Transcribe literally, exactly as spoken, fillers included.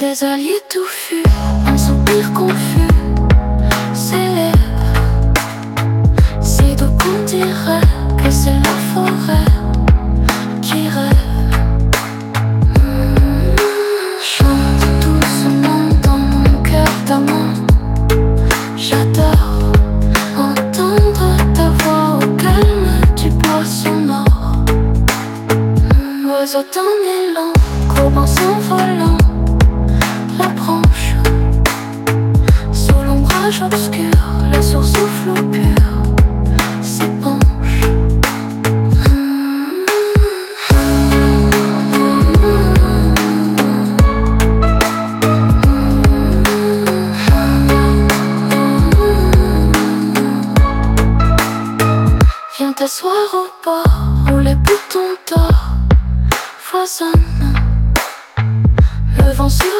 Des alliés touffus, un soupir confus s'élève. Si doux qu'on dirait que c'est la forêt qui rêve. mmh. Chante doucement dans mon cœur d'amant. J'adore entendre ta voix au calme du bois sonore. mmh. Oiseau d'un élan, courbant s'envolant la branche. Sous l'ombrage obscur, la source au flot pur s'épanche. mmh. Viens t'asseoir au bord où les boutons d'or foisonnent. Le vent sur